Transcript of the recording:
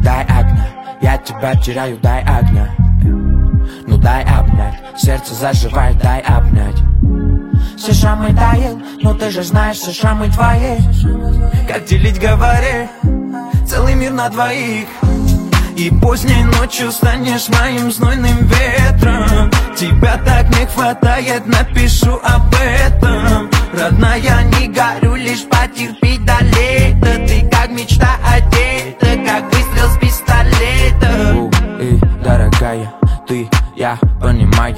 дай огня, я тебя теряю, дай огня. Ну дай обнять, сердце заживает, дай обнять. Все шрамы таял, но ты же знаешь, все шрамы твои. Как делить, говори, целый мир на двоих. И поздней ночью станешь моим знойным ветром. Тебя так не хватает, напишу об этом. Родная, не горю, лишь потерпи до лета. Ты как мечта о